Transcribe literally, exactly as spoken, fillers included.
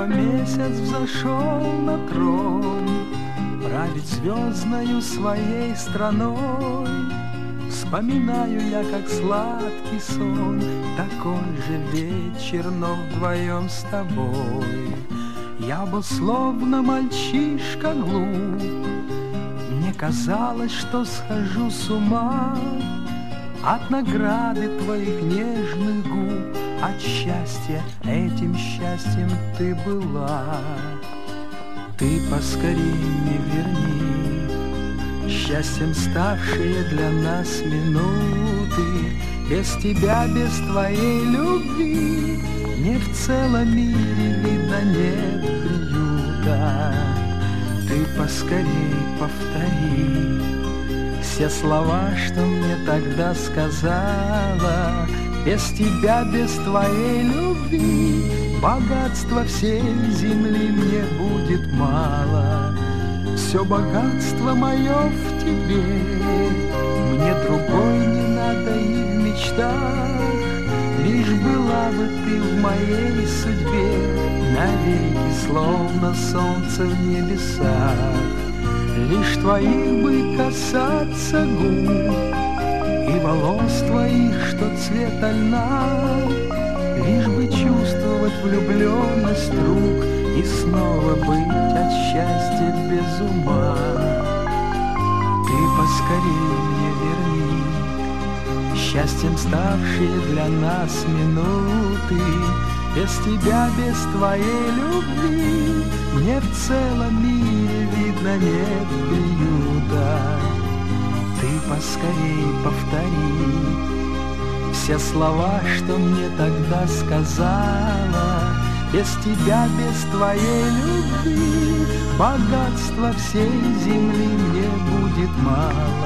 что месяц взошел на трон, править звездною своей страной. Вспоминаю я, как сладкий сон, такой же вечер, но вдвоем с тобой. Я был словно мальчишка глуп, мне казалось, что схожу с ума от награды твоих нежных губ, от счастья, этим счастьем ты была. Ты поскорей мне верни счастьем ставшие для нас минуты. Без тебя, без твоей любви мне в целом мире, видно, нет приюта. Ты поскорей повтори все слова, что мне тогда сказала. Без тебя, без твоей любви богатства всей земли мне будет мало. Все богатство мое в тебе, мне другой не надо и в мечтах. Лишь была бы ты в моей судьбе навеки, словно солнце в небесах. Лишь твоих бы касаться губ и волос твоих, что цвета льна, лишь бы чувствовать влюбленность рук и снова быть от счастья без ума. Ты поскорее мне верни счастьем ставшие для нас минуты. Без тебя, без твоей любви мне в целом мире, видно, нет приюта. Ты поскорей повтори все слова, что мне тогда сказала. Без тебя, без твоей любви богатства всей земли мне будет мало.